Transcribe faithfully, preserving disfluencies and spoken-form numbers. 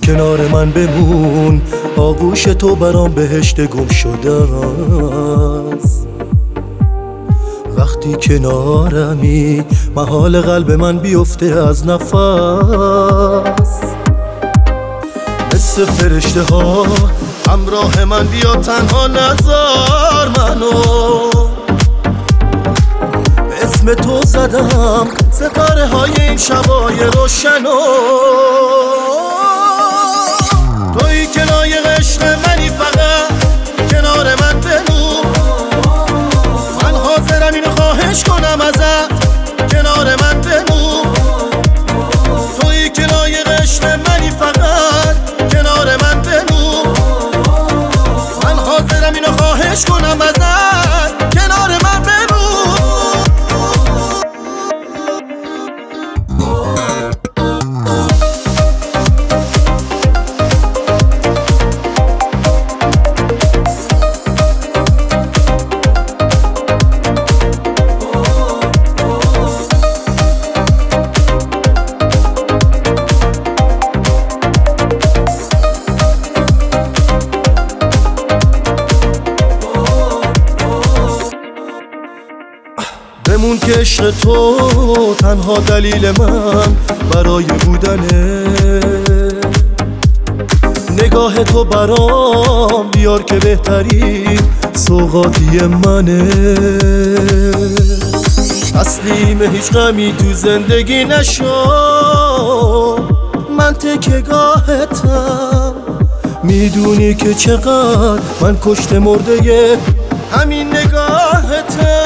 کنار من بمون، آغوش تو برام بهشت گم شده است. وقتی کنارمی محال قلب من بیفته از نفس. مثل فرشته ها همراه من بیا، تنها نذار منو. به اسم تو زدم ستاره های این شبای روشنو. تویی که لایق عشق منی، فقط کنار من بمون. من حاضرم اینو خواهش کنم ازت، کنار من بمون. تویی که لایق عشق منی، فقط کنار من بمون. من حاضرم اینو خواهش کنم ازت، کنار من بمون. بمون که عشق تو تنها دلیل من برای بودنه. نگاه تو برام بیار که بهترین سوغاتی منه. تسلیم هیچ غمی تو زندگی نشو، من تکیه‌گاهتم. میدونی که چقدر من کشته مرده همین نگاهتم.